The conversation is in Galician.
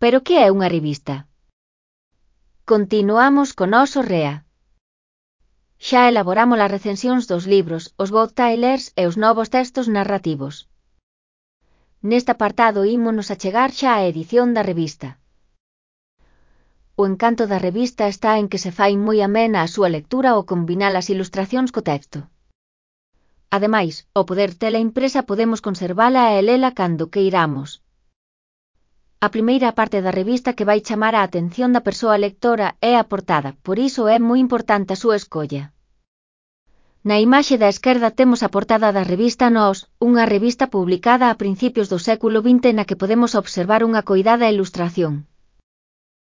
Pero que é unha revista? Continuamos co noso REA. Xa elaboramos as recensións dos libros, os booktrailers e os novos textos narrativos. Neste apartado ímonos achegar xa a edición da revista. O encanto da revista está en que se fai moi amena a súa lectura ao combinar as ilustracións co texto. Ademais, ao poder tela impresa podemos conservala e lela cando queiramos. A primeira parte da revista que vai chamar a atención da persoa lectora é a portada, por iso é moi importante a súa escolla. Na imaxe da esquerda temos a portada da revista Nós, unha revista publicada a principios do século XX na que podemos observar unha coidada ilustración.